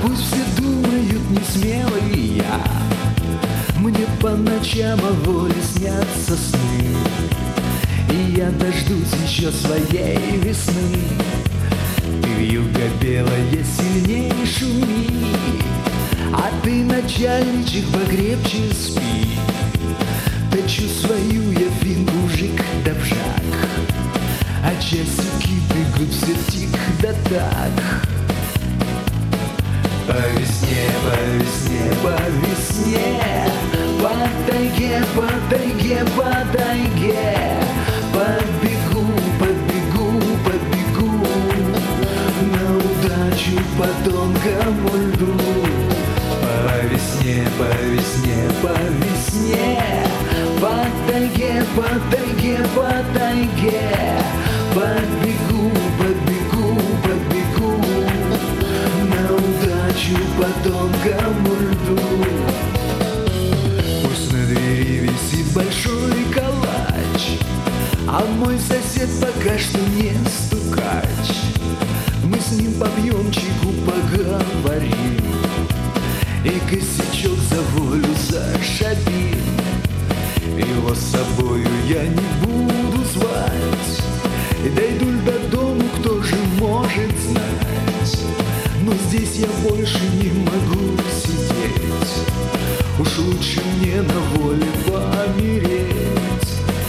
пусть все думают, не смелый я. Мне по ночам о воле снятся сны, и я дождусь еще своей весны. Ты вьюга белая, сильней шуми, а ты, начальничек, покрепче спи. Точу свою я финку, жик да вжак, а часики бегут все тик да так. По весне, по весне, по весне, по тайге, по тайге, по тайге, побегу, побегу, побегу на удачу по тонкому льду. По весне, по весне, по весне, по тайге, по тайге, по тайге, побегу, побегу, побегу на удачу по тонкому льду. Пусть на двери висит большой калач, а мой сосед пока что не стукач. Мы с ним попьем чайку, поговорим, и косячок за волю зашабим. Его с собою я не буду звать, и дойду ль до дому, кто же может знать. Но здесь я больше не могу сидеть, уж лучше мне на воле помереть.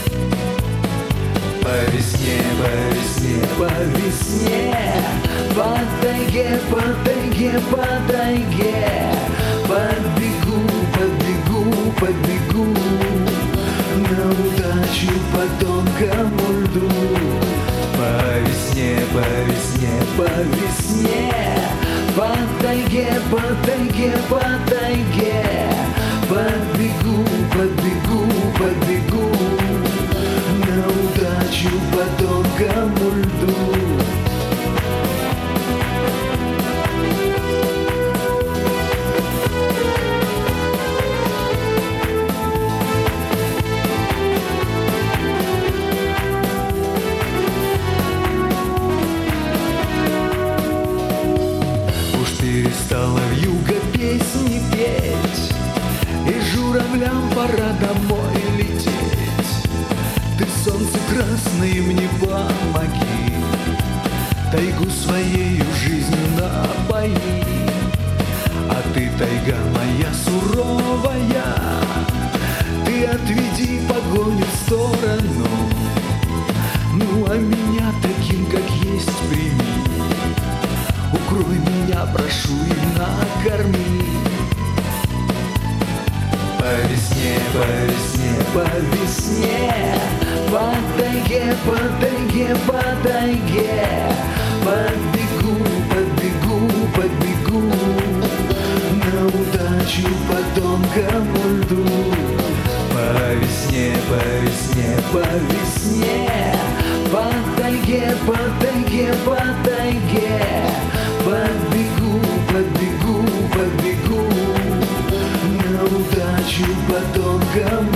По весне, по весне, по весне, по тайге, по тайге, по тайге, побегу, побегу, побегу на удачу по тонкому льду. По весне, по весне, по весне, по тайге, по тайге, по тайге, побегу, побегу, побегу на удачу по тонкому льду. Перестала вьюга песни петь, и журавлям пора домой лететь. Ты, солнце красное, мне помоги, тайгу своею жизнью напои. А ты, тайга моя суровая, ты отведи погоню в сторону, ну а меня таким, как есть, прими. Укрой меня, прошу, и накорми. По весне, по весне, по весне, по тайге, по тайге, по тайге, побегу, побегу, побегу на удачу по тонкому льду. По весне, по весне, по весне, по тайге, по тайге, по тайге, побегу, побегу, побегу на удачу по тонкому